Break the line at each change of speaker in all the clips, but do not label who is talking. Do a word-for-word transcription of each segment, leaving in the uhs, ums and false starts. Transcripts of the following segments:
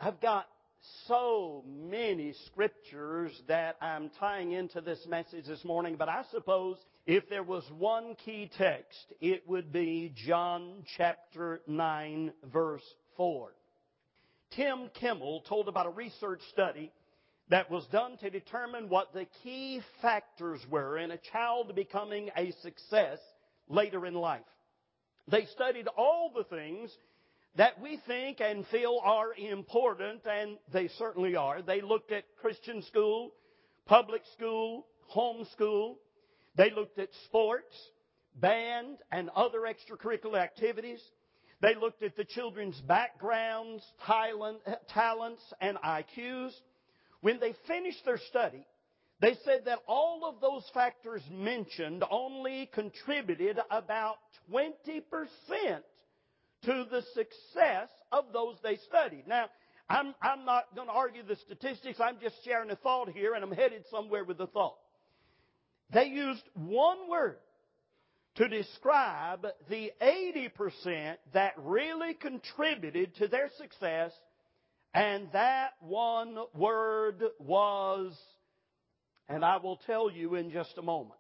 I've got so many scriptures that I'm tying into this message this morning, but I suppose if there was one key text, it would be John chapter nine, verse four. Tim Kimmel told about a research study that was done to determine what the key factors were in a child becoming a success later in life. They studied all the things that we think and feel are important, and they certainly are. They looked at Christian school, public school, home school. They looked at sports, band, and other extracurricular activities. They looked at the children's backgrounds, talent, talents, and I Qs. When they finished their study, they said that all of those factors mentioned only contributed about twenty percent to the success of those they studied. Now, I'm, I'm not going to argue the statistics. I'm just sharing a thought here, and I'm headed somewhere with the thought. They used one word to describe the eighty percent that really contributed to their success, and that one word was, and I will tell you in just a moment.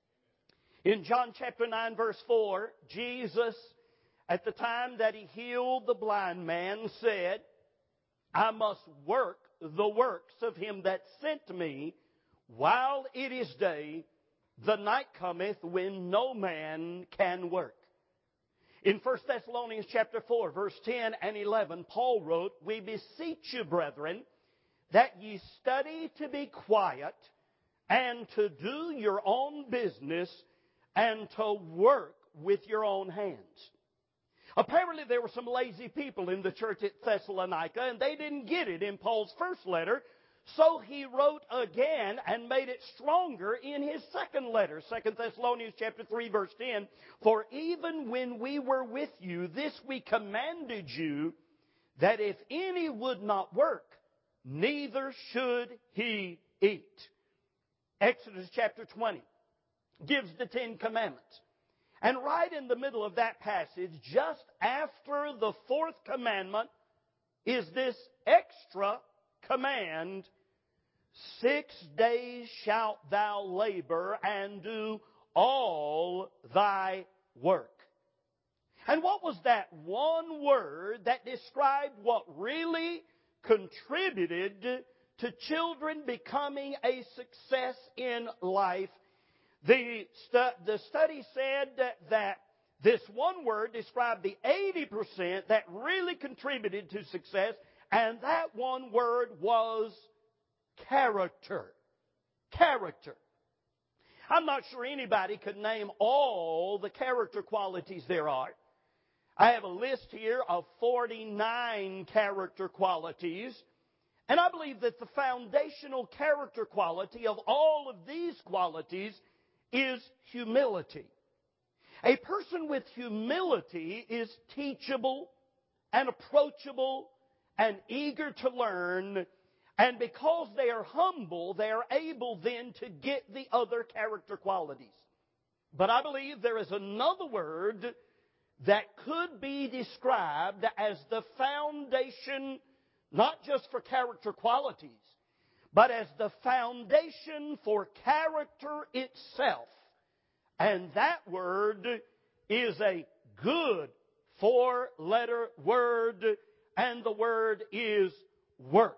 In John chapter nine, verse four, Jesus, at the time that He healed the blind man, said, I must work the works of Him that sent me while it is day. The night cometh when no man can work. In First Thessalonians chapter four, verse ten and eleven, Paul wrote, We beseech you, brethren, that ye study to be quiet and to do your own business and to work with your own hands. Apparently there were some lazy people in the church at Thessalonica, and they didn't get it in Paul's first letter. So he wrote again and made it stronger in his second letter, Second Thessalonians chapter three, verse ten. For even when we were with you, this we commanded you, that if any would not work, neither should he eat. Exodus chapter twenty gives the Ten Commandments. And right in the middle of that passage, just after the fourth commandment, is this extra command, six days shalt thou labor and do all thy work. And what was that one word that described what really contributed to children becoming a success in life? The, stu- the study said that, that this one word described the eighty percent that really contributed to success, and that one word was character. Character. I'm not sure anybody could name all the character qualities there are. I have a list here of forty-nine character qualities, and I believe that the foundational character quality of all of these qualities is humility. A person with humility is teachable and approachable and eager to learn, and because they are humble, they are able then to get the other character qualities. But I believe there is another word that could be described as the foundation, not just for character qualities, but as the foundation for character itself. And that word is a good four-letter word, and the word is work.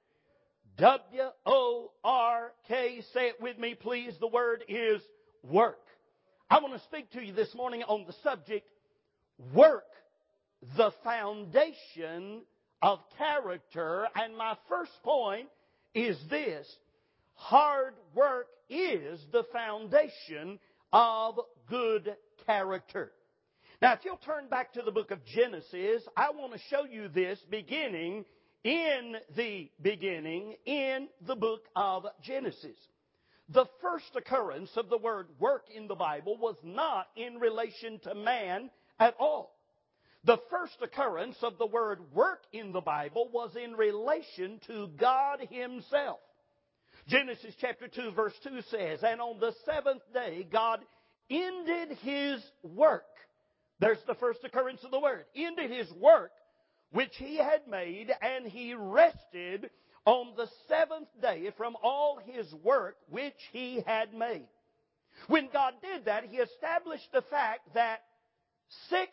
W O R K. Say it with me, please. The word is work. I want to speak to you this morning on the subject, work, the foundation of character. And my first point is this: hard work is the foundation of good character. Now, if you'll turn back to the book of Genesis, I want to show you this beginning in the beginning in the book of Genesis. The first occurrence of the word work in the Bible was not in relation to man at all. The first occurrence of the word work in the Bible was in relation to God Himself. Genesis chapter two verse two says, And on the seventh day God ended His work. There's the first occurrence of the word. Ended His work which He had made, and He rested on the seventh day from all His work which He had made. When God did that, He established the fact that six,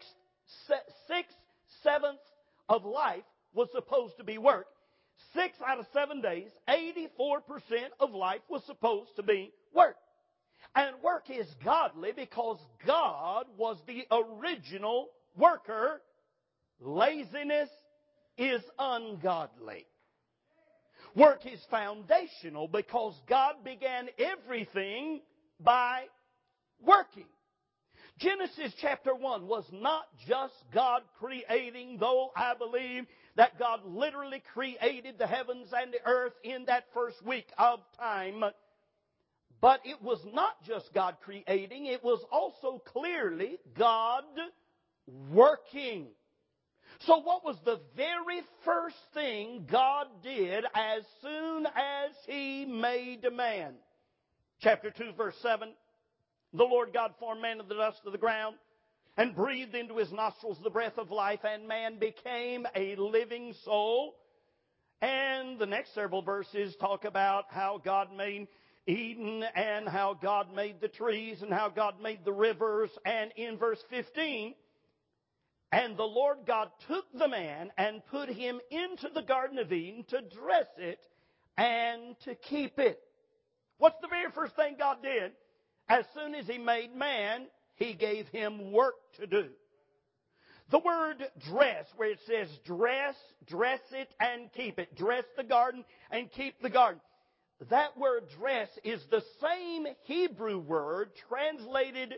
six sevenths of life was supposed to be work. Six out of seven days, eighty-four percent of life was supposed to be work. And work is godly because God was the original worker. Laziness is ungodly. Work is foundational because God began everything by working. Genesis chapter one was not just God creating, though I believe that God literally created the heavens and the earth in that first week of time. But it was not just God creating, it was also clearly God working. So what was the very first thing God did as soon as He made man? Chapter two, verse seven. The Lord God formed man of the dust of the ground and breathed into his nostrils the breath of life, and man became a living soul. And the next several verses talk about how God made Eden and how God made the trees and how God made the rivers. And in verse fifteen, and the Lord God took the man and put him into the Garden of Eden to dress it and to keep it. What's the very first thing God did? As soon as He made man, He gave him work to do. The word dress, where it says dress, dress it and keep it. Dress the garden and keep the garden. That word dress is the same Hebrew word translated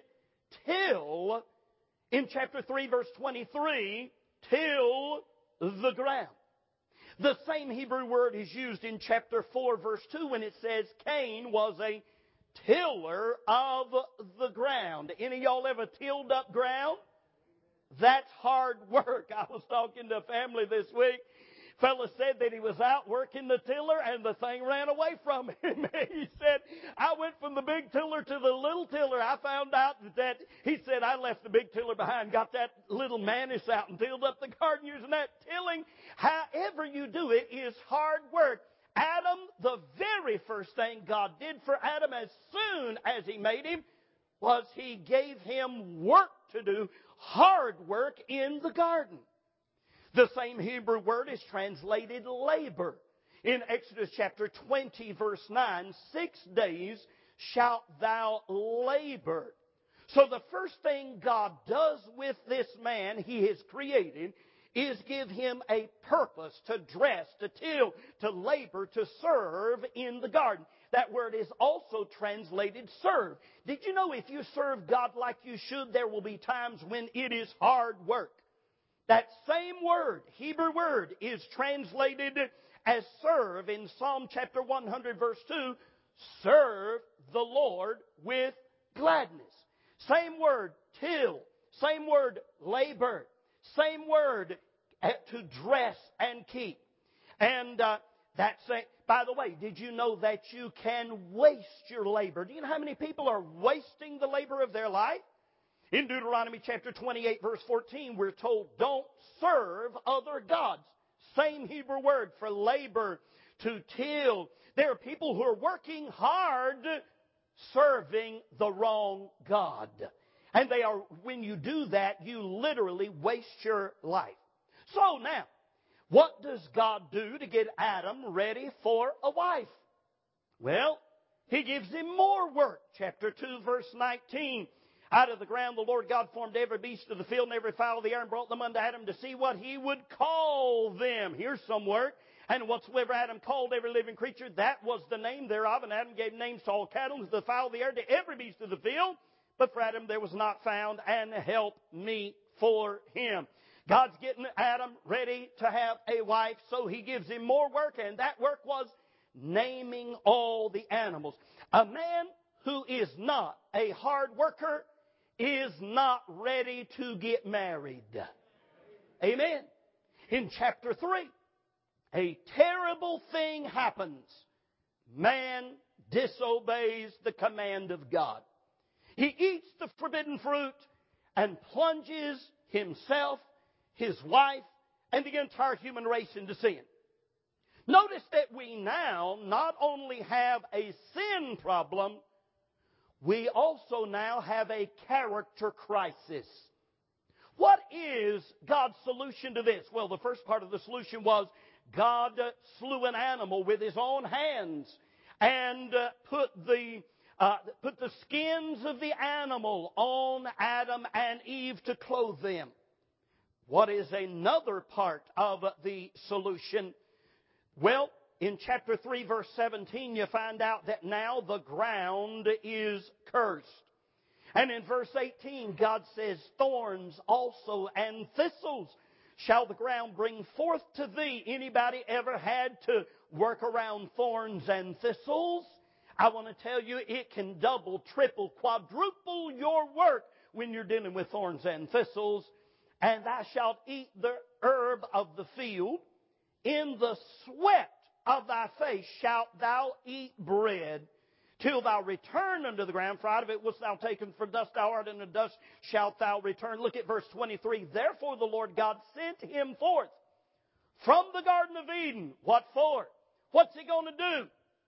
till in chapter three, verse twenty-three, till the ground. The same Hebrew word is used in chapter four, verse two, when it says Cain was a tiller of the ground. Any of y'all ever tilled up ground? That's hard work. I was talking to a family this week. Fella said that he was out working the tiller and the thing ran away from him. He said, I went from the big tiller to the little tiller. I found out that, he said, I left the big tiller behind, got that little mantis out and tilled up the garden using that tilling. However you do it is hard work. Adam, the very first thing God did for Adam as soon as He made him was He gave him work to do, hard work in the garden. The same Hebrew word is translated labor. In Exodus chapter twenty, verse nine, six days shalt thou labor. So the first thing God does with this man He has created is give him a purpose to dress, to till, to labor, to serve in the garden. That word is also translated serve. Did you know if you serve God like you should, there will be times when it is hard work? That same word, Hebrew word, is translated as serve in Psalm chapter one hundred, verse two. Serve the Lord with gladness. Same word, till. Same word, labor. Same word, to dress and keep. And uh, that's it. By the way, did you know that you can waste your labor? Do you know how many people are wasting the labor of their life? In Deuteronomy chapter twenty-eight, verse fourteen, we're told, don't serve other gods. Same Hebrew word for labor, to till. There are people who are working hard serving the wrong God. And they are, when you do that, you literally waste your life. So now, what does God do to get Adam ready for a wife? Well, He gives him more work. Chapter two, verse nineteen. Out of the ground the Lord God formed every beast of the field and every fowl of the air and brought them unto Adam to see what he would call them. Here's some work. And whatsoever Adam called every living creature, that was the name thereof. And Adam gave names to all cattle, to the fowl of the air, to every beast of the field. But for Adam there was not found an help meet for him. God's getting Adam ready to have a wife, so He gives him more work, and that work was naming all the animals. A man who is not a hard worker is not ready to get married. Amen. In chapter three, a terrible thing happens. Man disobeys the command of God. He eats the forbidden fruit and plunges himself, his wife, and the entire human race into sin. Notice that we now not only have a sin problem, we also now have a character crisis. What is God's solution to this? Well, the first part of the solution was God slew an animal with His own hands and uh, put the uh, put the skins of the animal on Adam and Eve to clothe them. What is another part of the solution? Well, in chapter three, verse seventeen, you find out that now the ground is cursed. And in verse eighteen, God says, thorns also and thistles shall the ground bring forth to thee. Anybody ever had to work around thorns and thistles? I want to tell you, it can double, triple, quadruple your work when you're dealing with thorns and thistles. And thou shalt eat the herb of the field. In the sweat of thy face shalt thou eat bread, till thou return unto the ground, for out of it wast thou taken, for dust thou art, and to dust shalt thou return. Look at verse twenty-three. Therefore the Lord God sent him forth from the Garden of Eden. What for? What's He going to do?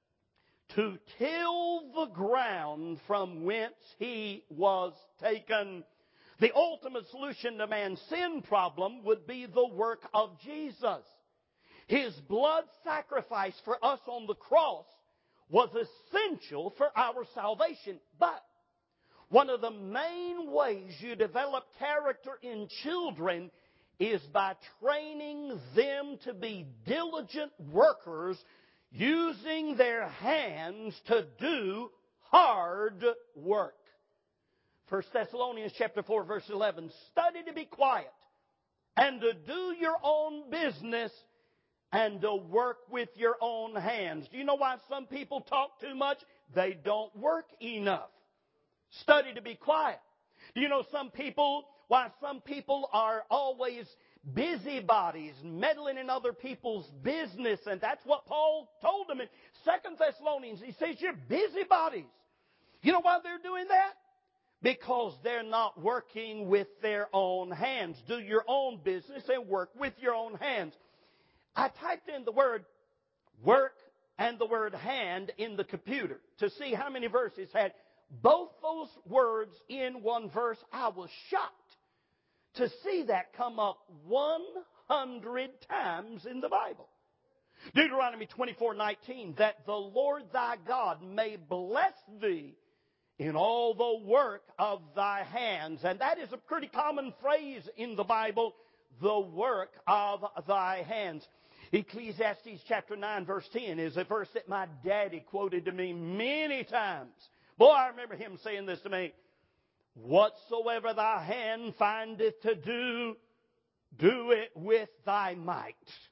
To till the ground from whence he was taken. The ultimate solution to man's sin problem would be the work of Jesus. His blood sacrifice for us on the cross was essential for our salvation. But one of the main ways you develop character in children is by training them to be diligent workers, using their hands to do hard work. First Thessalonians chapter four, verse eleven, study to be quiet and to do your own business and to work with your own hands. Do you know why some people talk too much? They don't work enough. Study to be quiet. Do you know some people, why some people are always busybodies, meddling in other people's business? And that's what Paul told them in Second Thessalonians. He says, you're busybodies. You know why they're doing that? Because they're not working with their own hands. Do your own business and work with your own hands. I typed in the word work and the word hand in the computer to see how many verses had both those words in one verse. I was shocked to see that come up one hundred times in the Bible. Deuteronomy twenty-four nineteen, that the Lord thy God may bless thee in all the work of thy hands. And that is a pretty common phrase in the Bible, the work of thy hands. Ecclesiastes chapter nine verse ten is a verse that my daddy quoted to me many times. Boy, I remember him saying this to me. Whatsoever thy hand findeth to do, do it with thy might.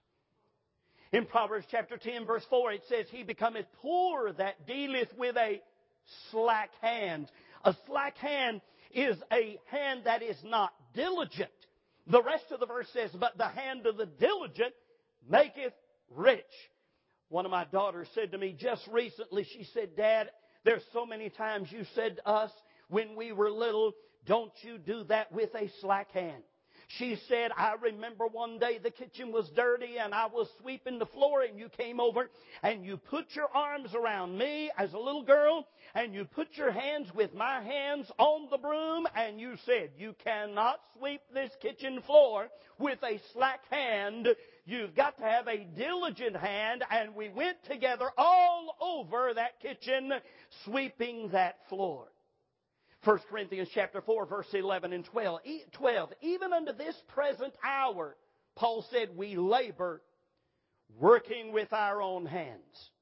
In Proverbs chapter ten verse four it says, he becometh poor that dealeth with a slack hand. A slack hand is a hand that is not diligent. The rest of the verse says, but the hand of the diligent maketh rich. One of my daughters said to me just recently, she said, Dad, there's so many times you said to us when we were little, don't you do that with a slack hand. She said, I remember one day the kitchen was dirty and I was sweeping the floor and you came over and you put your arms around me as a little girl and you put your hands with my hands on the broom and you said, you cannot sweep this kitchen floor with a slack hand. You've got to have a diligent hand. And we went together all over that kitchen sweeping that floor. First Corinthians chapter four, verse eleven and twelve. Even unto this present hour, Paul said, we labor working with our own hands.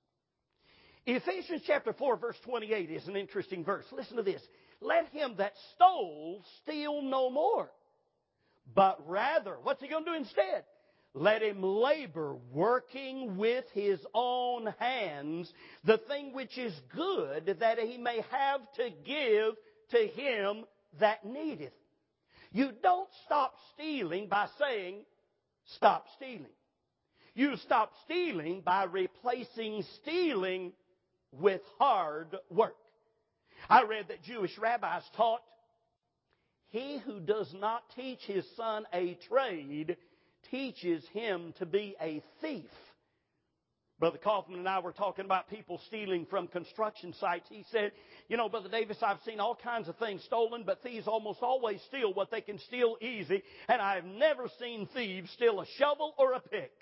Ephesians chapter four, verse twenty-eight is an interesting verse. Listen to this. Let him that stole steal no more, but rather, what's he going to do instead? Let him labor, working with his own hands, the thing which is good, that he may have to give to him that needeth. You don't stop stealing by saying, stop stealing. You stop stealing by replacing stealing with hard work. I read that Jewish rabbis taught, he who does not teach his son a trade teaches him to be a thief. Brother Kaufman and I were talking about people stealing from construction sites. He said, you know, Brother Davis, I've seen all kinds of things stolen, but thieves almost always steal what they can steal easy. And I've never seen thieves steal a shovel or a pick.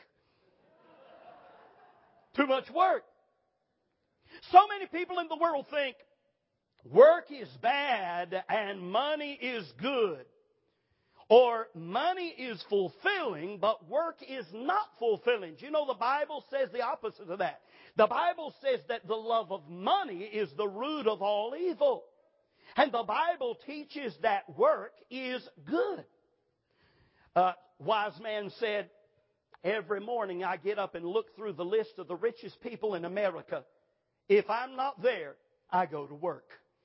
Too much work. So many people in the world think work is bad and money is good. Or money is fulfilling, but work is not fulfilling. Do you know the Bible says the opposite of that? The Bible says that the love of money is the root of all evil. And the Bible teaches that work is good. Uh, wise man said, every morning I get up and look through the list of the richest people in America. If I'm not there, I go to work.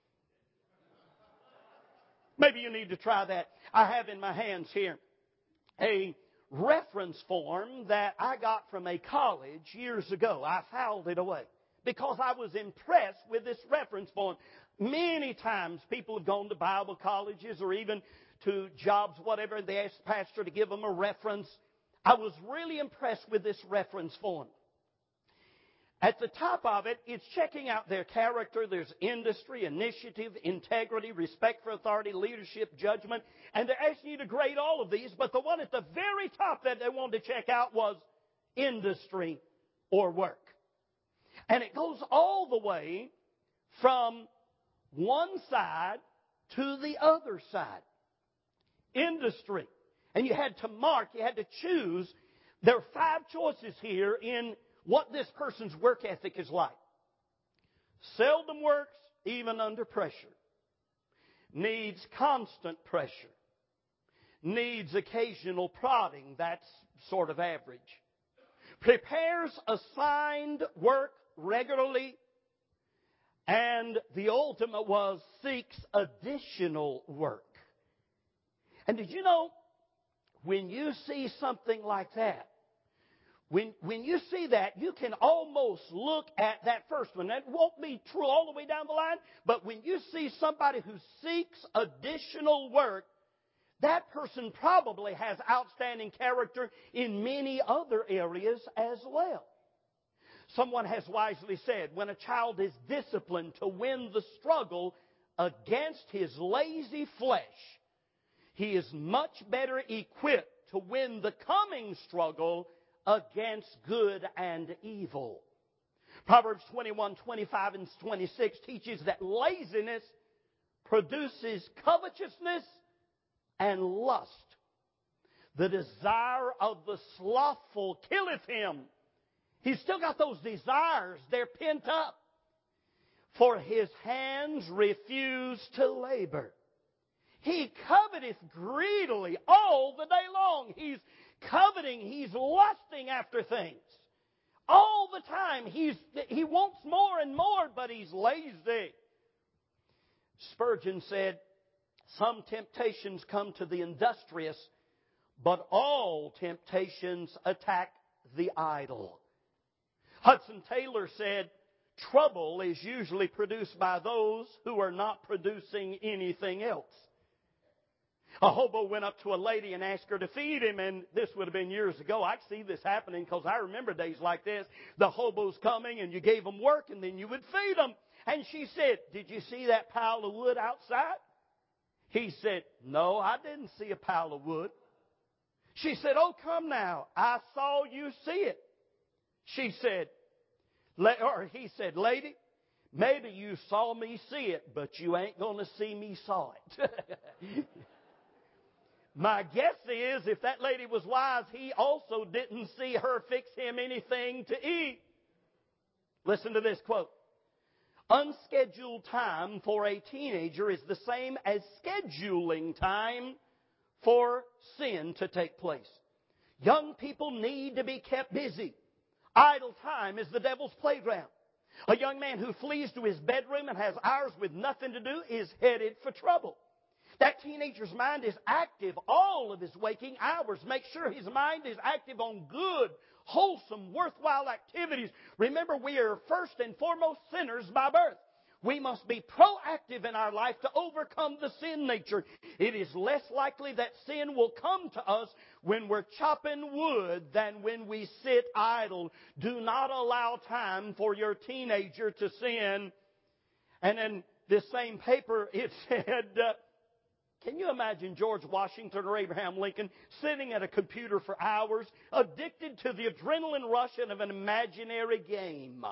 Maybe you need to try that. I have in my hands here a reference form that I got from a college years ago. I filed it away because I was impressed with this reference form. Many times people have gone to Bible colleges or even to jobs, whatever, and they ask the pastor to give them a reference. I was really impressed with this reference form. At the top of it, it's checking out their character. There's industry, initiative, integrity, respect for authority, leadership, judgment. And they're asking you to grade all of these. But the one at the very top that they wanted to check out was industry or work. And it goes all the way from one side to the other side. Industry. And you had to mark, you had to choose. There are five choices here in what this person's work ethic is like. Seldom works even under pressure. Needs constant pressure. Needs occasional prodding. That's sort of average. Prepares assigned work regularly. And the ultimate was seeks additional work. And did you know, when you see something like that, When, when you see that, you can almost look at that first one. That won't be true all the way down the line, but when you see somebody who seeks additional work, that person probably has outstanding character in many other areas as well. Someone has wisely said, when a child is disciplined to win the struggle against his lazy flesh, he is much better equipped to win the coming struggle against good and evil. Proverbs twenty-one, twenty-five, and twenty-six teaches that laziness produces covetousness and lust. The desire of the slothful killeth him. He's still got those desires. They're pent up. For his hands refuse to labor. He coveteth greedily all the day long. He's coveting, he's lusting after things. All the time, he's, he wants more and more, but he's lazy. Spurgeon said, some temptations come to the industrious, but all temptations attack the idle. Hudson Taylor said, trouble is usually produced by those who are not producing anything else. A hobo went up to a lady and asked her to feed him, and this would have been years ago. I see this happening because I remember days like this. The hobo's coming, and you gave them work, and then you would feed them. And she said, did you see that pile of wood outside? He said, no, I didn't see a pile of wood. She said, oh, come now. I saw you see it. She said, or he said, lady, maybe you saw me see it, but you ain't going to see me saw it. My guess is, if that lady was wise, he also didn't see her fix him anything to eat. Listen to this quote. Unscheduled time for a teenager is the same as scheduling time for sin to take place. Young people need to be kept busy. Idle time is the devil's playground. A young man who flees to his bedroom and has hours with nothing to do is headed for trouble. That teenager's mind is active all of his waking hours. Make sure his mind is active on good, wholesome, worthwhile activities. Remember, we are first and foremost sinners by birth. We must be proactive in our life to overcome the sin nature. It is less likely that sin will come to us when we're chopping wood than when we sit idle. Do not allow time for your teenager to sin. And in this same paper, it said, uh, can you imagine George Washington or Abraham Lincoln sitting at a computer for hours, addicted to the adrenaline rush of an imaginary game?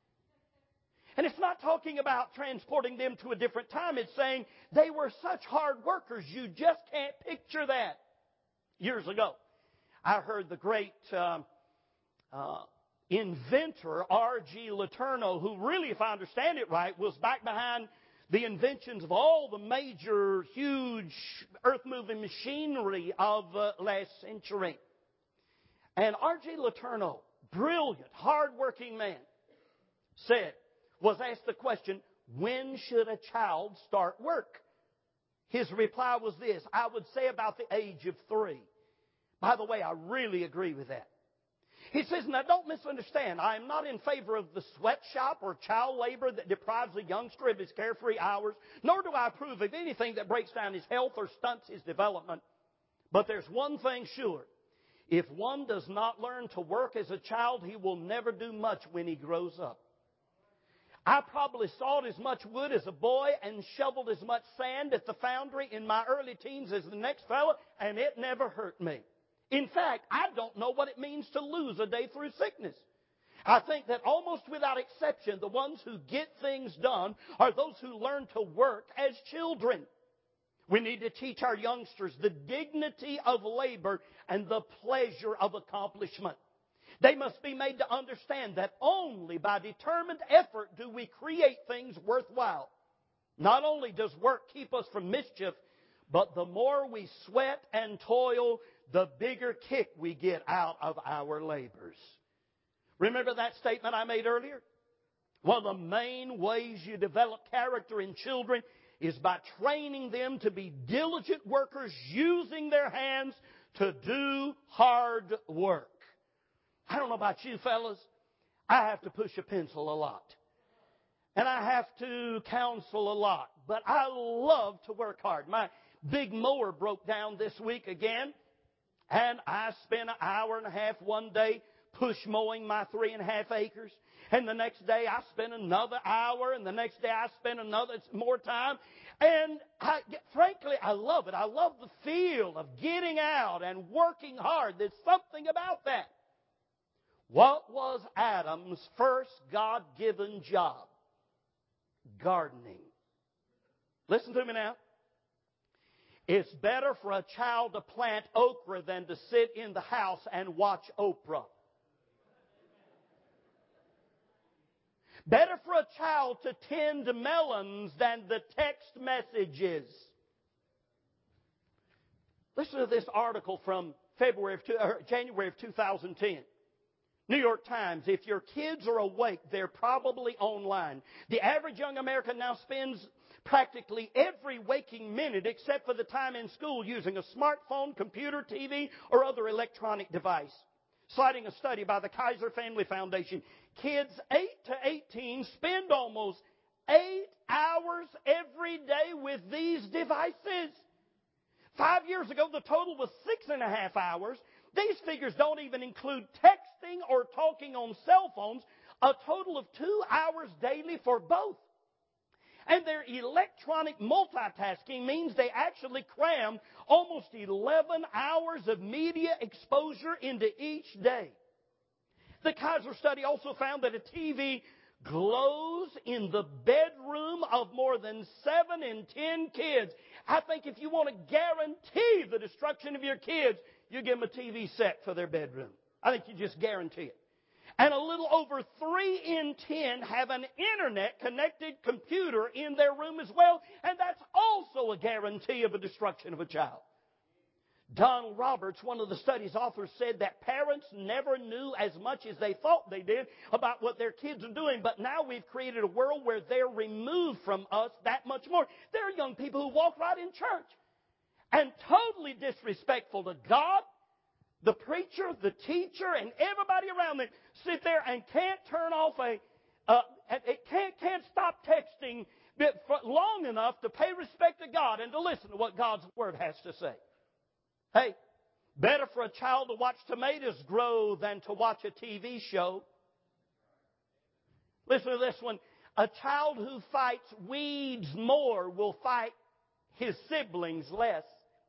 And it's not talking about transporting them to a different time. It's saying they were such hard workers. You just can't picture that. Years ago, I heard the great uh, uh, inventor R G Letourneau, who really, if I understand it right, was back behind the inventions of all the major, huge, earth-moving machinery of uh, last century. And R G Letourneau, brilliant, hard-working man, said, was asked the question, when should a child start work? His reply was this, I would say about the age of three. By the way, I really agree with that. He says, now don't misunderstand, I am not in favor of the sweatshop or child labor that deprives a youngster of his carefree hours, nor do I approve of anything that breaks down his health or stunts his development. But there's one thing sure. If one does not learn to work as a child, he will never do much when he grows up. I probably sawed as much wood as a boy and shoveled as much sand at the foundry in my early teens as the next fellow, and it never hurt me. In fact, I don't know what it means to lose a day through sickness. I think that almost without exception, the ones who get things done are those who learn to work as children. We need to teach our youngsters the dignity of labor and the pleasure of accomplishment. They must be made to understand that only by determined effort do we create things worthwhile. Not only does work keep us from mischief, but the more we sweat and toil, the bigger kick we get out of our labors. Remember that statement I made earlier? One of the main ways you develop character in children is by training them to be diligent workers, using their hands to do hard work. I don't know about you fellas, I have to push a pencil a lot. And I have to counsel a lot. But I love to work hard. My big mower broke down this week again. And I spent an hour and a half one day push mowing my three and a half acres. And the next day I spent another hour. And the next day I spent another more time. And I, frankly, I love it. I love the feel of getting out and working hard. There's something about that. What was Adam's first God-given job? Gardening. Listen to me now. It's better for a child to plant okra than to sit in the house and watch Oprah. Better for a child to tend melons than the text messages. Listen to this article from February of two, or January of two thousand ten. New York Times, if your kids are awake, they're probably online. The average young American now spends practically every waking minute except for the time in school using a smartphone, computer, T V, or other electronic device. Citing a study by the Kaiser Family Foundation, kids eight to eighteen spend almost eight hours every day with these devices. Five years ago, the total was six and a half hours. These figures don't even include texting or talking on cell phones, a total of two hours daily for both. And their electronic multitasking means they actually cram almost eleven hours of media exposure into each day. The Kaiser study also found that a T V glows in the bedroom of more than seven in ten kids. I think if you want to guarantee the destruction of your kids, you give them a T V set for their bedroom. I think you just guarantee it. And a little over three in ten have an internet-connected computer in their room as well. And that's also a guarantee of a destruction of a child. Donald Roberts, one of the study's authors, said that parents never knew as much as they thought they did about what their kids are doing. But now we've created a world where they're removed from us that much more. There are young people who walk right in church and totally disrespectful to God, the preacher, the teacher, and everybody around them, sit there and can't turn off a, uh, it can't, can't stop texting long enough to pay respect to God and to listen to what God's Word has to say. Hey, better for a child to watch tomatoes grow than to watch a T V show. Listen to this one. A child who fights weeds more will fight his siblings less.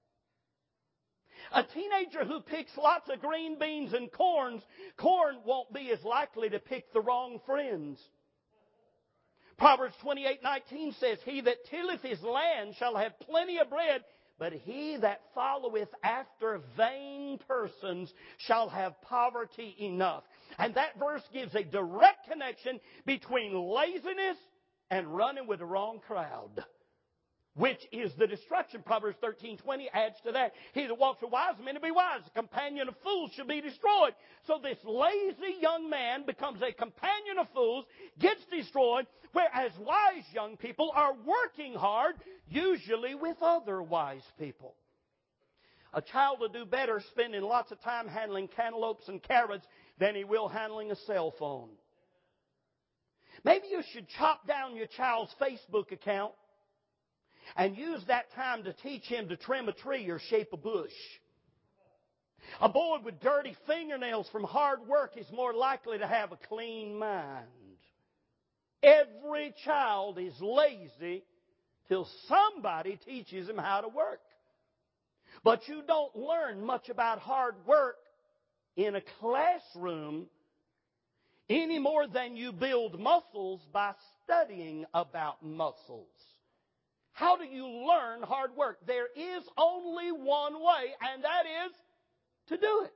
A teenager who picks lots of green beans and corns, corn won't be as likely to pick the wrong friends. Proverbs twenty-eight nineteen says, He that tilleth his land shall have plenty of bread, but he that followeth after vain persons shall have poverty enough. And that verse gives a direct connection between laziness and running with the wrong crowd, which is the destruction. Proverbs thirteen twenty adds to that. He that walks with wise men to be wise. The companion of fools shall be destroyed. So this lazy young man becomes a companion of fools, gets destroyed, whereas wise young people are working hard, usually with other wise people. A child will do better spending lots of time handling cantaloupes and carrots than he will handling a cell phone. Maybe you should chop down your child's Facebook account and use that time to teach him to trim a tree or shape a bush. A boy with dirty fingernails from hard work is more likely to have a clean mind. Every child is lazy till somebody teaches him how to work. But you don't learn much about hard work in a classroom any more than you build muscles by studying about muscles. How do you learn hard work? There is only one way, and that is to do it.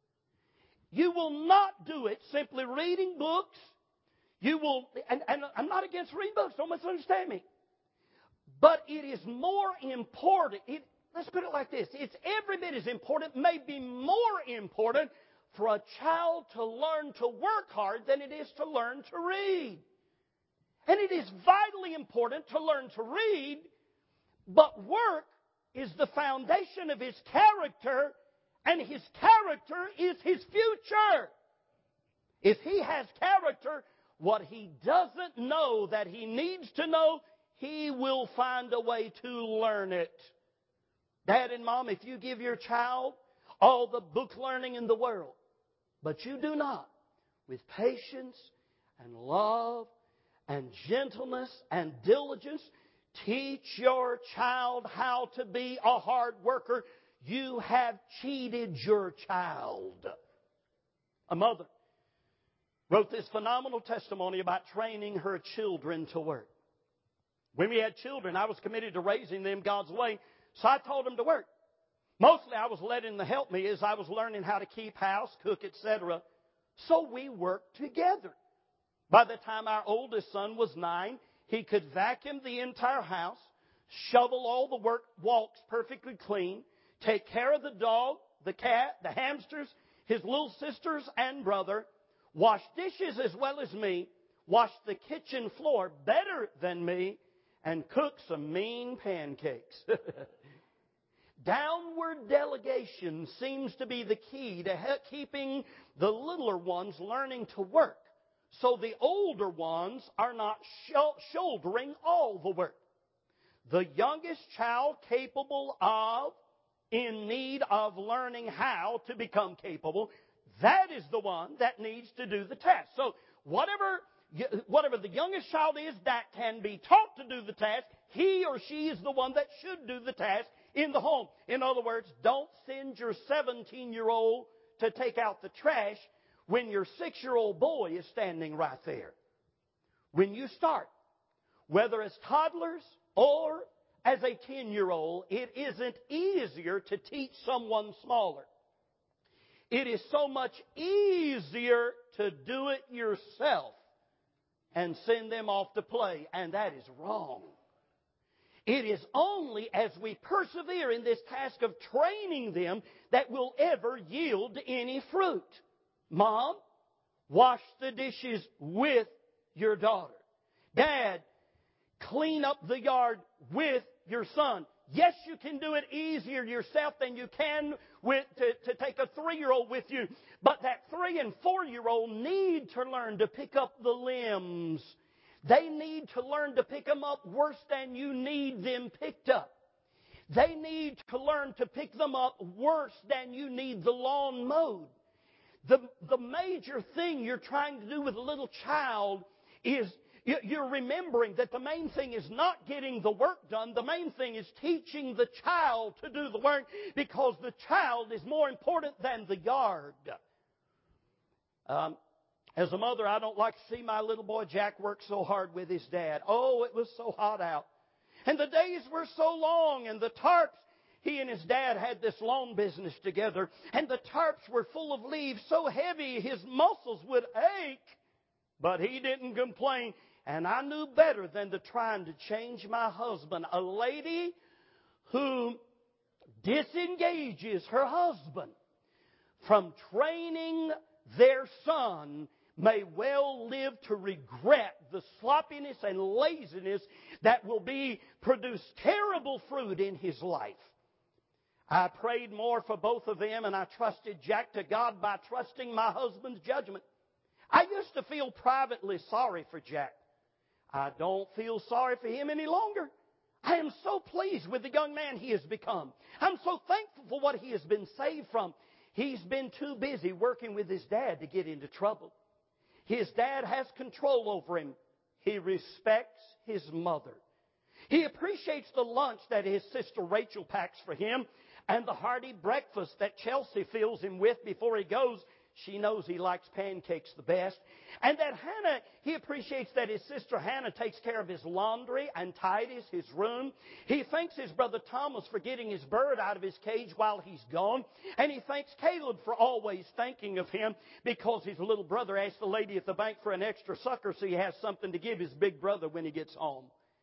You will not do it simply reading books. You will, and, and I'm not against reading books, don't misunderstand me. But it is more important, it, let's put it like this, it's every bit as important, maybe more important, for a child to learn to work hard than it is to learn to read. And it is vitally important to learn to read, but work is the foundation of his character, and his character is his future. If he has character, what he doesn't know that he needs to know, he will find a way to learn it. Dad and Mom, if you give your child all the book learning in the world, but you do not, with patience and love and gentleness and diligence, teach your child how to be a hard worker, you have cheated your child. A mother wrote this phenomenal testimony about training her children to work. When we had children, I was committed to raising them God's way, so I told them to work. Mostly I was letting them help me as I was learning how to keep house, cook, et cetera. So we worked together. By the time our oldest son was nine, he could vacuum the entire house, shovel all the work walks perfectly clean, take care of the dog, the cat, the hamsters, his little sisters and brother, wash dishes as well as me, wash the kitchen floor better than me, and cook some mean pancakes. Downward delegation seems to be the key to keeping the littler ones learning to work, so the older ones are not shouldering all the work. The youngest child capable of, in need of learning how to become capable, that is the one that needs to do the task. So whatever, whatever the youngest child is that can be taught to do the task, he or she is the one that should do the task in the home. In other words, don't send your seventeen-year-old to take out the trash when your six-year-old boy is standing right there. When you start, whether as toddlers or as a ten-year-old, it isn't easier to teach someone smaller. It is so much easier to do it yourself and send them off to play, and that is wrong. It is only as we persevere in this task of training them that we'll ever yield any fruit. Mom, wash the dishes with your daughter. Dad, clean up the yard with your son. Yes, you can do it easier yourself than you can with, to, to take a three-year-old with you. But that three- and four-year-old need to learn to pick up the limbs They need to learn to pick them up worse than you need them picked up. They need to learn to pick them up worse than you need the lawn mowed. The, the major thing you're trying to do with a little child is you're remembering that the main thing is not getting the work done. The main thing is teaching the child to do the work, because the child is more important than the yard. Um, as a mother, I don't like to see my little boy Jack work so hard with his dad. Oh, it was so hot out. And the days were so long, and the tarps, he and his dad had this lawn business together, and the tarps were full of leaves so heavy his muscles would ache. But he didn't complain. And I knew better than to trying to change my husband. A lady who disengages her husband from training their son may well live to regret the sloppiness and laziness that will be produce terrible fruit in his life. I prayed more for both of them, and I trusted Jack to God by trusting my husband's judgment. I used to feel privately sorry for Jack. I don't feel sorry for him any longer. I am so pleased with the young man he has become. I'm so thankful for what he has been saved from. He's been too busy working with his dad to get into trouble. His dad has control over him. He respects his mother. He appreciates the lunch that his sister Rachel packs for him and the hearty breakfast that Chelsea fills him with before he goes. She knows he likes pancakes the best. And that Hannah, he appreciates that his sister Hannah takes care of his laundry and tidies his room. He thanks his brother Thomas for getting his bird out of his cage while he's gone. And he thanks Caleb for always thanking of him, because his little brother asked the lady at the bank for an extra sucker so he has something to give his big brother when he gets home.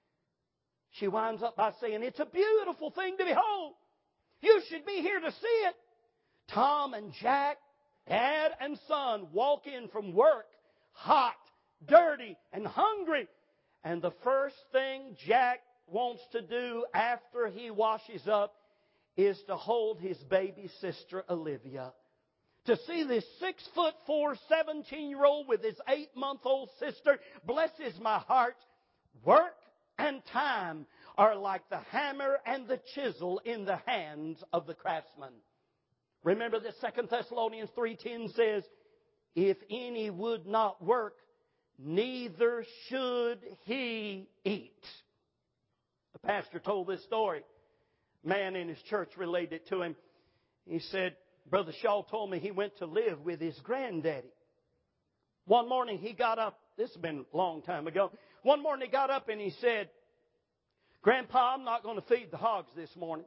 She winds up by saying, "It's a beautiful thing to behold. You should be here to see it." Tom and Jack, dad and son, walk in from work, hot, dirty, and hungry. And the first thing Jack wants to do after he washes up is to hold his baby sister Olivia. To see this six foot four, seventeen-year-old with his eight-month-old sister blesses my heart. Work and time are like the hammer and the chisel in the hands of the craftsman. Remember that Second Thessalonians three ten says, "If any would not work, neither should he eat." The pastor told this story. A man in his church related it to him. He said, "Brother Shaw told me he went to live with his granddaddy. One morning he got up." This has been a long time ago. One morning he got up and he said, "Grandpa, I'm not going to feed the hogs this morning."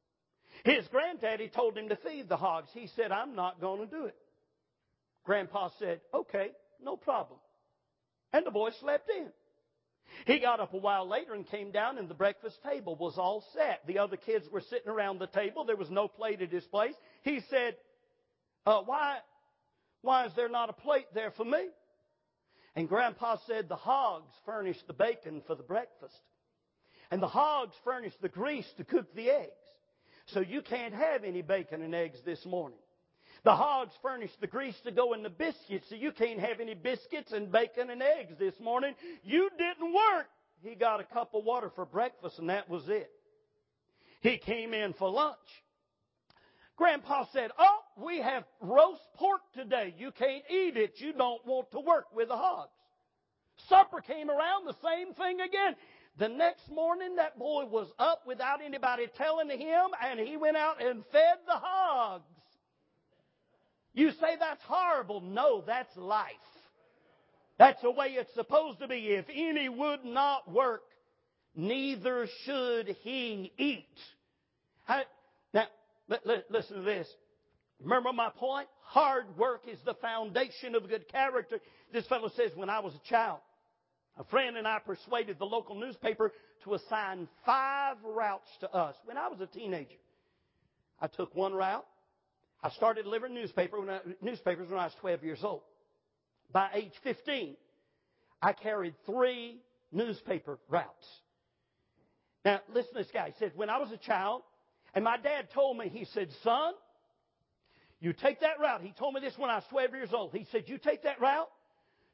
His granddaddy told him to feed the hogs. He said, "I'm not going to do it." Grandpa said, "Okay, no problem." And the boy slept in. He got up a while later and came down, and the breakfast table was all set. The other kids were sitting around the table. There was no plate at his place. He said, uh, why, why is there not a plate there for me?" And Grandpa said, "The hogs furnished the bacon for the breakfast. And the hogs furnished the grease to cook the eggs. So you can't have any bacon and eggs this morning. The hogs furnished the grease to go in the biscuits, so you can't have any biscuits and bacon and eggs this morning. You didn't work." He got a cup of water for breakfast, and that was it. He came in for lunch. Grandpa said, "Oh, we have roast pork today. You can't eat it. You don't want to work with the hogs." Supper came around, the same thing again. The next morning, that boy was up without anybody telling him, and he went out and fed the hogs. You say that's horrible. No, that's life. That's the way it's supposed to be. If any would not work, neither should he eat. I, now, l- l- listen to this. Remember my point? Hard work is the foundation of good character. This fellow says, when I was a child, a friend and I persuaded the local newspaper to assign five routes to us. When I was a teenager, I took one route. I started delivering newspaper when I, newspapers when I was twelve years old. By age fifteen, I carried three newspaper routes. Now, listen to this guy. He said, when I was a child, and my dad told me, he said, "Son, you take that route." He told me this when I was twelve years old. He said, "You take that route,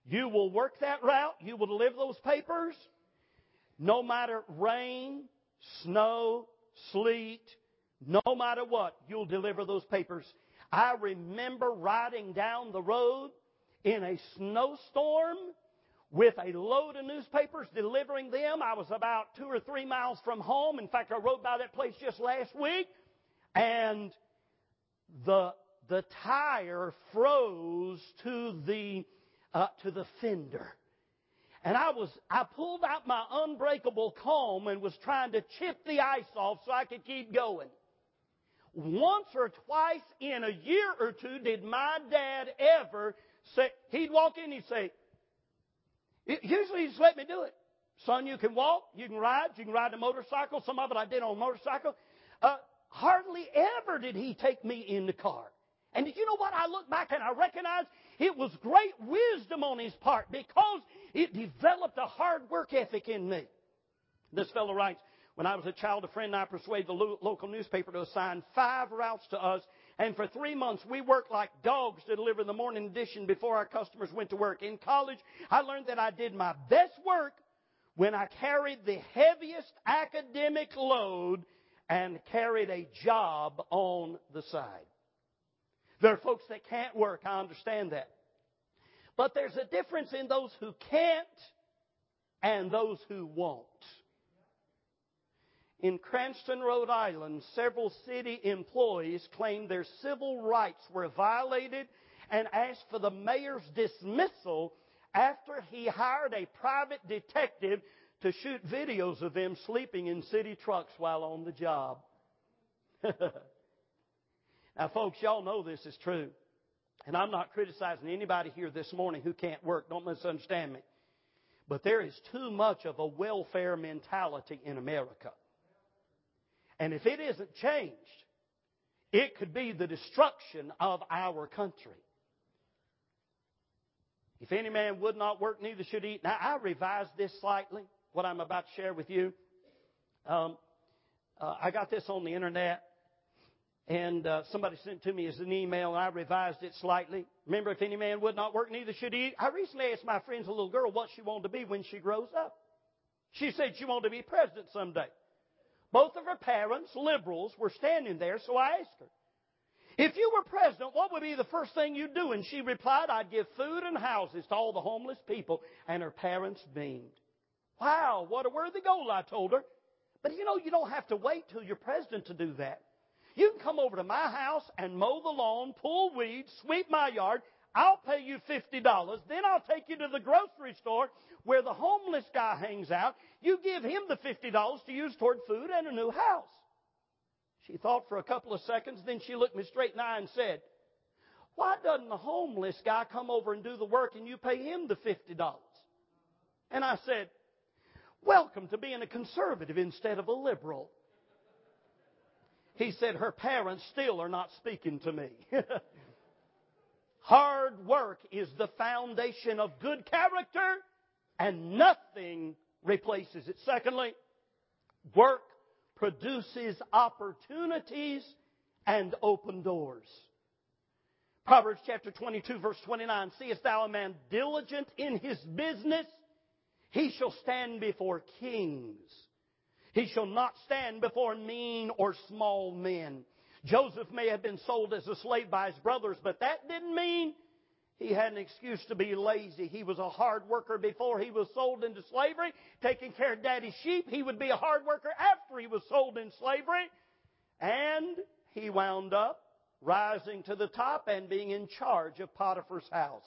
You will work that route. You will deliver those papers. No matter rain, snow, sleet, no matter what, you'll deliver those papers. I remember riding down the road in a snowstorm with a load of newspapers, delivering them. I was about two or three miles from home. In fact, I rode by that place just last week. And the, the tire froze to the, uh, to the fender. And I was, I pulled out my unbreakable comb and was trying to chip the ice off so I could keep going. Once or twice in a year or two did my dad ever say, he'd walk in and he'd say, usually he'd just let me do it. Son, you can walk, you can ride, you can ride a motorcycle. Some of it I did on a motorcycle. Uh, hardly ever did he take me in the car. And you know what? I look back and I recognize it was great wisdom on his part because it developed a hard work ethic in me. This fellow writes, when I was a child, a friend and I persuaded the lo- local newspaper to assign five routes to us. And for three months, we worked like dogs to deliver the morning edition before our customers went to work. In college, I learned that I did my best work when I carried the heaviest academic load and carried a job on the side. There are folks that can't work. I understand that. But there's a difference in those who can't and those who won't. In Cranston, Rhode Island, several city employees claimed their civil rights were violated and asked for the mayor's dismissal after he hired a private detective to shoot videos of them sleeping in city trucks while on the job. Now, folks, y'all know this is true. And I'm not criticizing anybody here this morning who can't work. Don't misunderstand me. But there is too much of a welfare mentality in America. And if it isn't changed, it could be the destruction of our country. If any man would not work, neither should he eat. Now, I revised this slightly, what I'm about to share with you. Um, uh, I got this on the internet, and uh, somebody sent it to me as an email, and I revised it slightly. Remember, if any man would not work, neither should he eat. I recently asked my friend's a little girl what she wanted to be when she grows up. She said she wanted to be president someday. Both of her parents, liberals, were standing there, so I asked her, if you were president, what would be the first thing you'd do? And she replied, I'd give food and houses to all the homeless people. And her parents beamed. Wow, what a worthy goal, I told her. But you know, you don't have to wait till you're president to do that. You can come over to my house and mow the lawn, pull weeds, sweep my yard. I'll pay you fifty dollars. Then I'll take you to the grocery store where the homeless guy hangs out. You give him the fifty dollars to use toward food and a new house. She thought for a couple of seconds, then she looked me straight in the eye and said, why doesn't the homeless guy come over and do the work and you pay him the fifty dollars? And I said, welcome to being a conservative instead of a liberal. He said, her parents still are not speaking to me. Hard work is the foundation of good character, and nothing replaces it. Secondly, work produces opportunities and open doors. Proverbs chapter twenty-two, verse twenty-nine, seest thou a man diligent in his business? He shall stand before kings. He shall not stand before mean or small men. Joseph may have been sold as a slave by his brothers, but that didn't mean he had an excuse to be lazy. He was a hard worker before he was sold into slavery, taking care of daddy's sheep. He would be a hard worker after he was sold in slavery. And he wound up rising to the top and being in charge of Potiphar's house.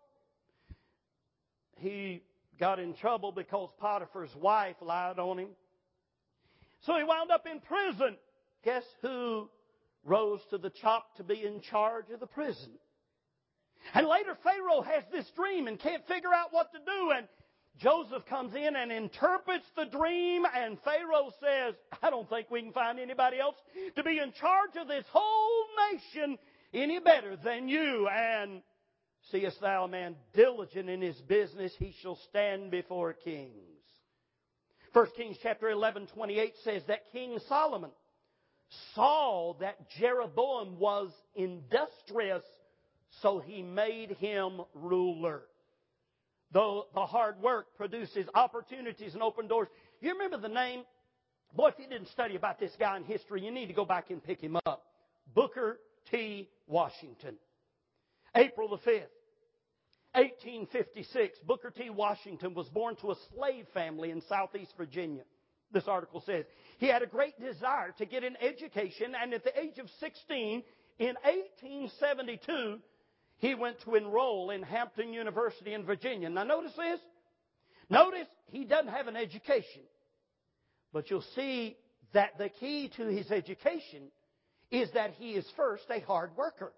He got in trouble because Potiphar's wife lied on him. So he wound up in prison. Guess who rose to the top to be in charge of the prison? And later Pharaoh has this dream and can't figure out what to do. And Joseph comes in and interprets the dream. And Pharaoh says, I don't think we can find anybody else to be in charge of this whole nation any better than you. And seest thou a man diligent in his business? He shall stand before kings. First Kings chapter eleven, twenty-eight says that King Solomon saw that Jeroboam was industrious, so he made him ruler. though the hard work produces opportunities and open doors. You remember the name? Boy, if you didn't study about this guy in history, you need to go back and pick him up. Booker T. Washington. April the fifth, eighteen fifty-six, Booker T. Washington was born to a slave family in southeast Virginia. This article says he had a great desire to get an education, and at the age of sixteen, in eighteen seventy-two, he went to enroll in Hampton University in Virginia. Now notice this. Notice he doesn't have an education. But you'll see that the key to his education is that he is first a hard worker.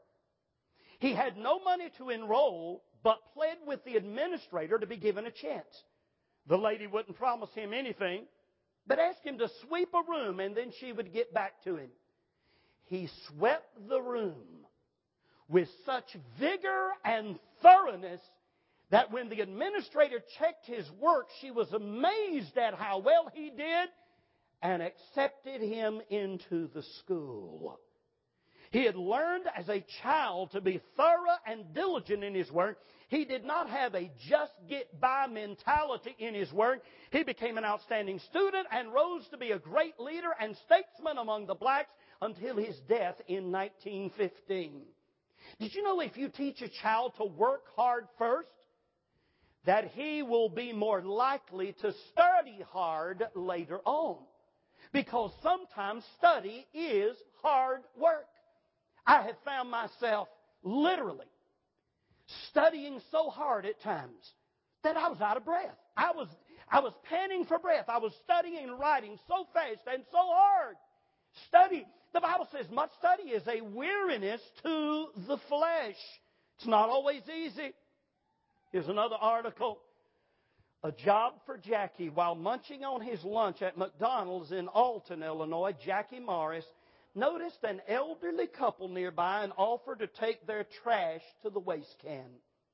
He had no money to enroll, but pled with the administrator to be given a chance. The lady wouldn't promise him anything, but asked him to sweep a room, and then she would get back to him. He swept the room with such vigor and thoroughness that when the administrator checked his work, she was amazed at how well he did and accepted him into the school. He had learned as a child to be thorough and diligent in his work. He did not have a just-get-by mentality in his work. He became an outstanding student and rose to be a great leader and statesman among the blacks until his death in nineteen fifteen. Did you know if you teach a child to work hard first, that he will be more likely to study hard later on? Because sometimes study is hard work. I have found myself literally studying so hard at times that I was out of breath. I was, I was panting for breath. I was studying and writing so fast and so hard. Study, the Bible says much study is a weariness to the flesh. It's not always easy. Here's another article. A job for Jackie. While munching on his lunch at McDonald's in Alton, Illinois, Jackie Morris noticed an elderly couple nearby and offered to take their trash to the waste can.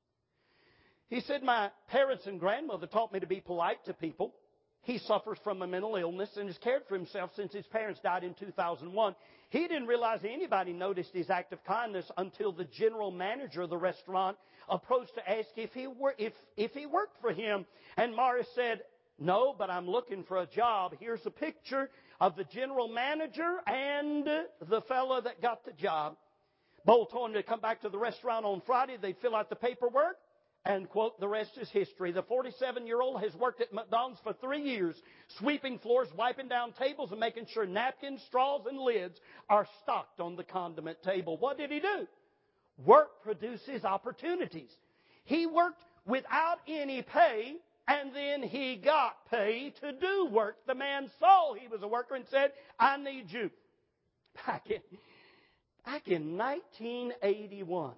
He said, "My parents and grandmother taught me to be polite to people." He suffers from a mental illness and has cared for himself since his parents died in two thousand one. He didn't realize anybody noticed his act of kindness until the general manager of the restaurant approached to ask if he were if, if he worked for him. And Morris said, "No, but I'm looking for a job." Here's a picture of the general manager and the fellow that got the job. Both told him to come back to the restaurant on Friday. They'd fill out the paperwork. And, quote, the rest is history. The forty-seven-year-old has worked at McDonald's for three years, sweeping floors, wiping down tables, and making sure napkins, straws, and lids are stocked on the condiment table. What did he do? Work produces opportunities. He worked without any pay, and then he got pay to do work. The man saw he was a worker and said, "I need you." Back in, back in nineteen eighty-one,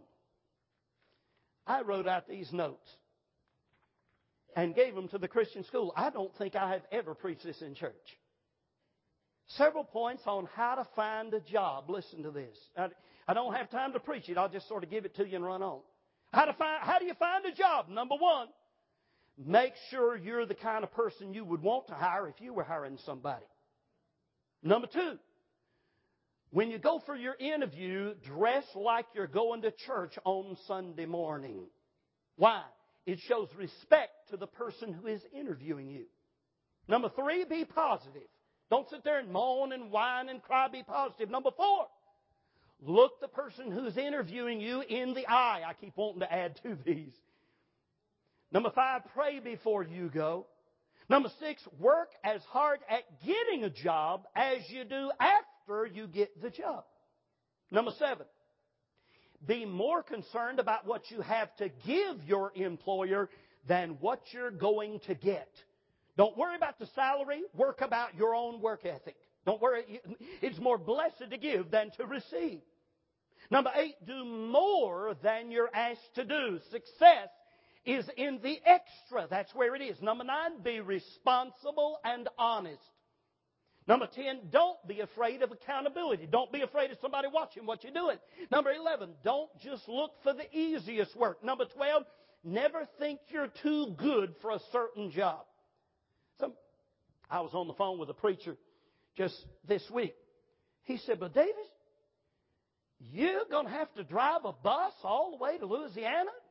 I wrote out these notes and gave them to the Christian school. I don't think I have ever preached this in church. Several points on how to find a job. Listen to this. I, I don't have time to preach it. I'll just sort of give it to you and run on. How to find? How do you find a job? Number one, make sure you're the kind of person you would want to hire if you were hiring somebody. Number two, when you go for your interview, dress like you're going to church on Sunday morning. Why? It shows respect to the person who is interviewing you. Number three, be positive. Don't sit there and moan and whine and cry. Be positive. Number four, look the person who's interviewing you in the eye. I keep wanting to add to these. Number five, pray before you go. Number six, work as hard at getting a job as you do after you get the job. Number seven, be more concerned about what you have to give your employer than what you're going to get. Don't worry about the salary. Work about your own work ethic. Don't worry. It's more blessed to give than to receive. Number eight, do more than you're asked to do. Success is in the extra. That's where it is. Number nine, be responsible and honest. Number ten, don't be afraid of accountability. Don't be afraid of somebody watching what you're doing. Number eleven, don't just look for the easiest work. Number twelve, never think you're too good for a certain job. So, I was on the phone with a preacher just this week. He said, "But David, you're going to have to drive a bus all the way to Louisiana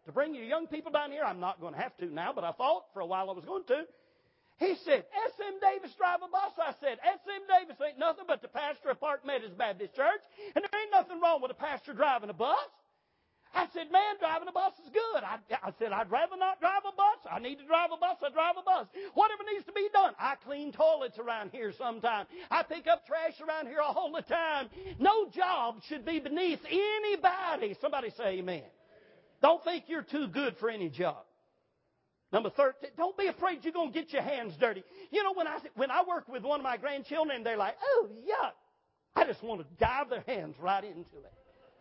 to bring you young people down here. I'm not going to have to now, but I thought for a while I was going to. He said, S M Davis drive a bus? I said, S M Davis ain't nothing but the pastor of Park Methodist Baptist Church, and there ain't nothing wrong with a pastor driving a bus. I said, man, driving a bus is good. I, I said, I'd rather not drive a bus. I need to drive a bus, I drive a bus. Whatever needs to be done. I clean toilets around here sometime. I pick up trash around here all the time. No job should be beneath anybody. Somebody say amen. Don't think you're too good for any job. Number thirteen, don't be afraid you're going to get your hands dirty. You know, when I, when I work with one of my grandchildren and they're like, oh, yuck, I just want to dive their hands right into it.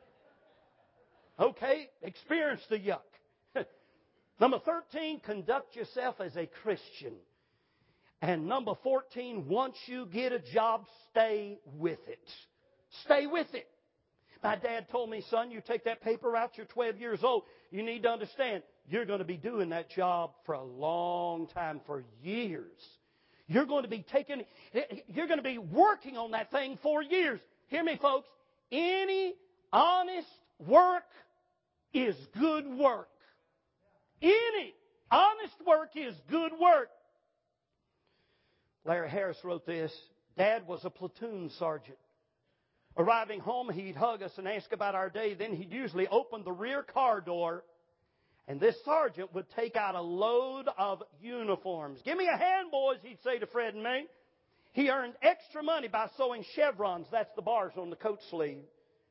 Okay, experience the yuck. Number thirteen, conduct yourself as a Christian. And number fourteen, once you get a job, stay with it. Stay with it. My dad told me, son, you take that paper out, you're twelve years old. You need to understand, you're going to be doing that job for a long time, for years. You're going to be taking, you're going to be working on that thing for years. Hear me, folks. Any honest work is good work. Any honest work is good work. Larry Harris wrote this. Dad was a platoon sergeant. Arriving home, he'd hug us and ask about our day. Then he'd usually open the rear car door, and this sergeant would take out a load of uniforms. Give me a hand, boys, he'd say to Fred and me. He earned extra money by sewing chevrons, that's the bars on the coat sleeve,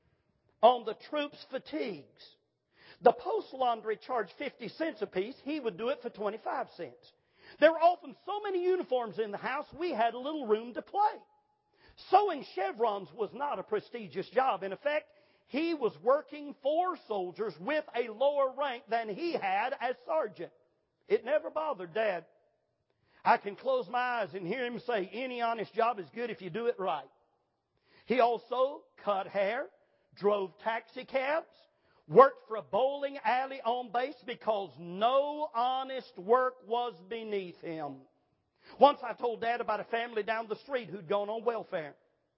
on the troops' fatigues. The post laundry charged fifty cents apiece. He would do it for twenty-five cents. There were often so many uniforms in the house, we had little room to play. Sewing chevrons was not a prestigious job. In effect, he was working for soldiers with a lower rank than he had as sergeant. It never bothered Dad. I can close my eyes and hear him say, any honest job is good if you do it right. He also cut hair, drove taxi cabs, worked for a bowling alley on base because no honest work was beneath him. Once I told Dad about a family down the street who'd gone on welfare.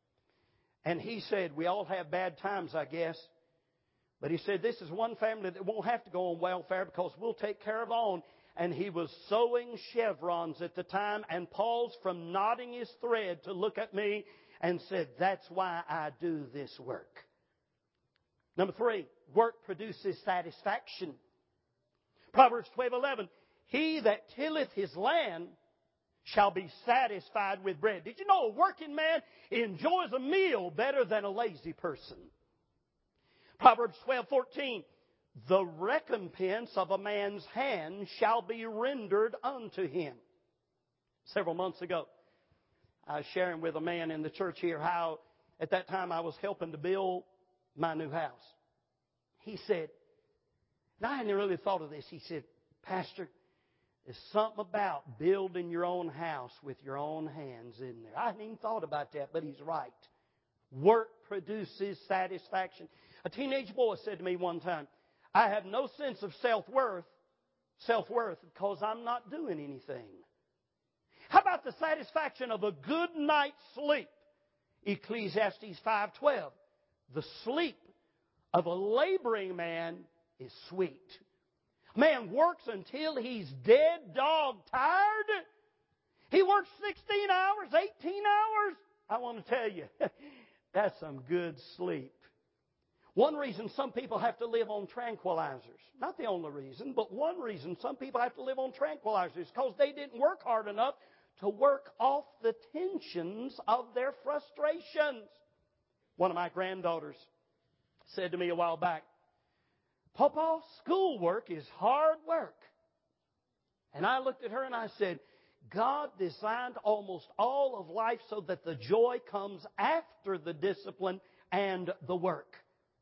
And he said, we all have bad times, I guess. But he said, this is one family that won't have to go on welfare because we'll take care of our own. And he was sewing chevrons at the time and paused from knotting his thread to look at me and said, that's why I do this work. Number three, work produces satisfaction. Proverbs twelve eleven, he that tilleth his land shall be satisfied with bread. Did you know a working man enjoys a meal better than a lazy person? Proverbs twelve fourteen, the recompense of a man's hand shall be rendered unto him. Several months ago, I was sharing with a man in the church here how at that time I was helping to build my new house. He said, and I hadn't really thought of this, he said, Pastor, there's something about building your own house with your own hands in there. I hadn't even thought about that, but he's right. Work produces satisfaction. A teenage boy said to me one time, I have no sense of self-worth, self-worth because I'm not doing anything. How about the satisfaction of a good night's sleep? Ecclesiastes five twelve. The sleep of a laboring man is sweet. Man works until he's dead dog tired. He works sixteen hours, eighteen hours. I want to tell you, that's some good sleep. One reason some people have to live on tranquilizers, not the only reason, but one reason some people have to live on tranquilizers is because they didn't work hard enough to work off the tensions of their frustrations. One of my granddaughters said to me a while back, Papa, schoolwork is hard work. And I looked at her and I said, God designed almost all of life so that the joy comes after the discipline and the work.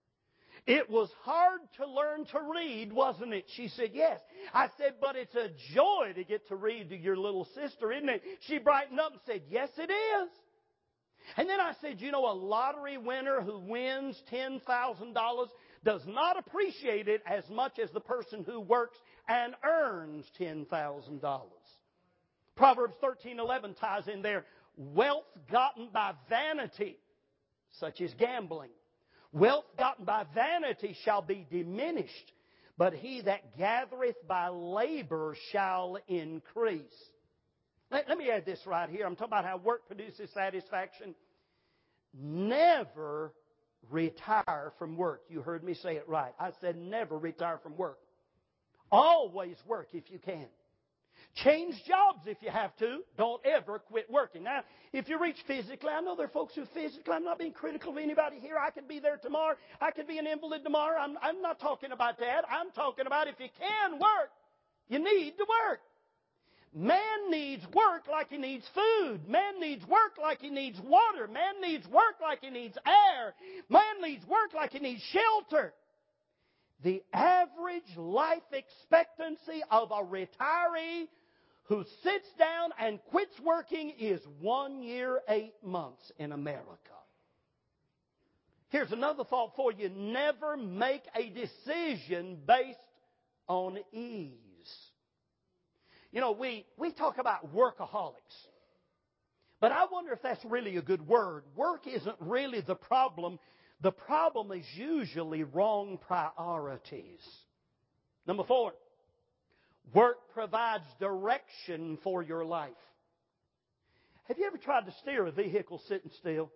It was hard to learn to read, wasn't it? She said, yes. I said, but it's a joy to get to read to your little sister, isn't it? She brightened up and said, yes, it is. And then I said, you know, a lottery winner who wins ten thousand dollars does not appreciate it as much as the person who works and earns ten thousand dollars. Proverbs thirteen eleven ties in there. Wealth gotten by vanity, such as gambling. Wealth gotten by vanity shall be diminished, but he that gathereth by labor shall increase. Let, let me add this right here. I'm talking about how work produces satisfaction. Never retire from work. You heard me say it right. I said never retire from work. Always work if you can. Change jobs if you have to. Don't ever quit working. Now, if you reach physically, I know there are folks who physically, I'm not being critical of anybody here. I could be there tomorrow. I could be an invalid tomorrow. I'm, I'm not talking about that. I'm talking about if you can work, you need to work. Man needs work like he needs food. Man needs work like he needs water. Man needs work like he needs air. Man needs work like he needs shelter. The average life expectancy of a retiree who sits down and quits working is one year, eight months in America. Here's another thought for you. Never make a decision based on ease. You know, we, we talk about workaholics. But I wonder if that's really a good word. Work isn't really the problem. The problem is usually wrong priorities. Number four, work provides direction for your life. Have you ever tried to steer a vehicle sitting still?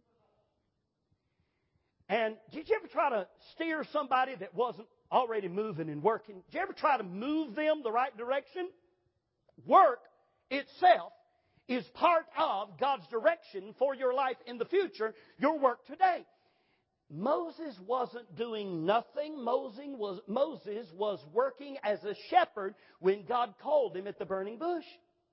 And did you ever try to steer somebody that wasn't already moving and working? Did you ever try to move them the right direction? Work itself is part of God's direction for your life in the future, your work today. Moses wasn't doing nothing. Moses was, Moses was working as a shepherd when God called him at the burning bush.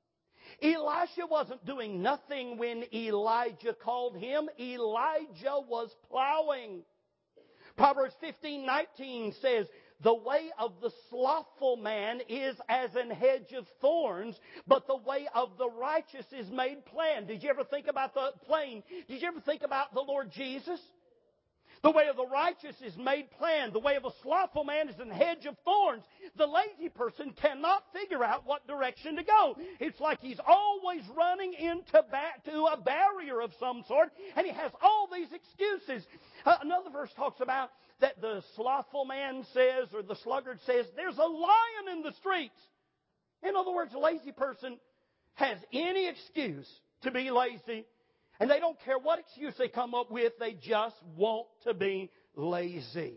Elisha wasn't doing nothing when Elijah called him. Elijah was plowing. Proverbs fifteen nineteen says, the way of the slothful man is as an hedge of thorns, but the way of the righteous is made plain. Did you ever think about the plain? Did you ever think about the Lord Jesus? The way of the righteous is made plain. The way of a slothful man is an hedge of thorns. The lazy person cannot figure out what direction to go. It's like he's always running into ba- to a barrier of some sort, and he has all these excuses. Uh, another verse talks about that the slothful man says, or the sluggard says, there's a lion in the streets. In other words, a lazy person has any excuse to be lazy. And they don't care what excuse they come up with. They just want to be lazy.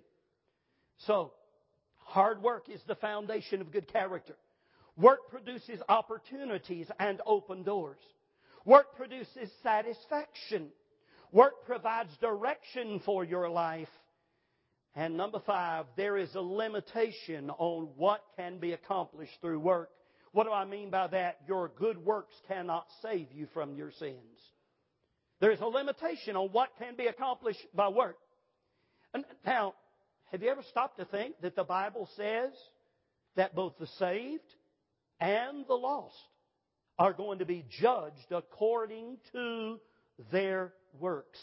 So, hard work is the foundation of good character. Work produces opportunities and open doors. Work produces satisfaction. Work provides direction for your life. And number five, there is a limitation on what can be accomplished through work. What do I mean by that? Your good works cannot save you from your sins. There's a limitation on what can be accomplished by work. And now, have you ever stopped to think that the Bible says that both the saved and the lost are going to be judged according to their works?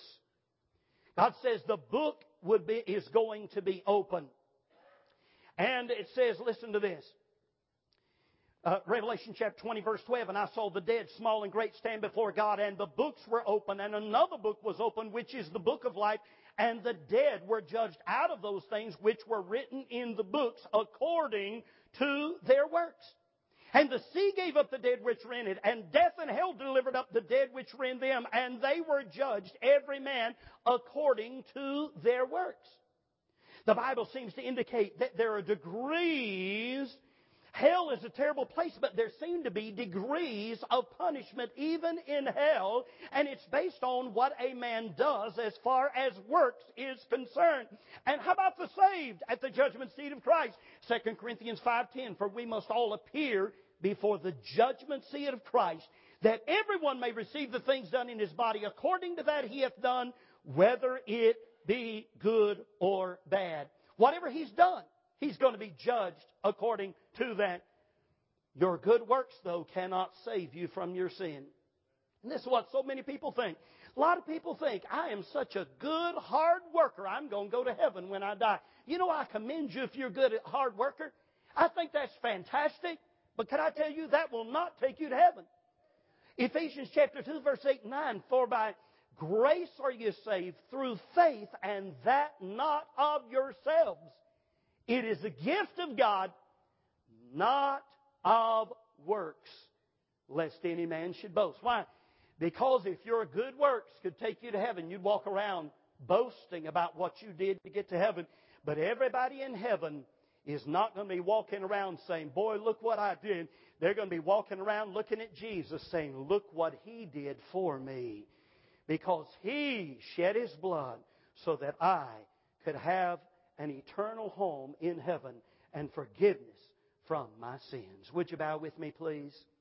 God says the book would be is going to be open. And it says, listen to this. Uh, Revelation chapter twenty, verse twelve, and I saw the dead, small and great, stand before God, and the books were open, and another book was opened, which is the book of life, and the dead were judged out of those things which were written in the books according to their works. And the sea gave up the dead which were in it, and death and hell delivered up the dead which were in them, and they were judged, every man according to their works. The Bible seems to indicate that there are degrees. Hell is a terrible place, but there seem to be degrees of punishment even in hell, and it's based on what a man does as far as works is concerned. And how about the saved at the judgment seat of Christ? Second Corinthians five ten, for we must all appear before the judgment seat of Christ, that everyone may receive the things done in his body according to that he hath done, whether it be good or bad. Whatever he's done, he's going to be judged according to that. Your good works, though, cannot save you from your sin. And this is what so many people think. A lot of people think, I am such a good, hard worker, I'm going to go to heaven when I die. You know, I commend you if you're a good, hard worker. I think that's fantastic. But can I tell you, that will not take you to heaven. Ephesians chapter two, verse eight and nine, for by grace are you saved through faith, and that not of yourselves. It is a gift of God, not of works, lest any man should boast. Why? Because if your good works could take you to heaven, you'd walk around boasting about what you did to get to heaven. But everybody in heaven is not going to be walking around saying, boy, look what I did. They're going to be walking around looking at Jesus saying, look what He did for me. Because He shed His blood so that I could have an eternal home in heaven and forgiveness from my sins. Would you bow with me, please?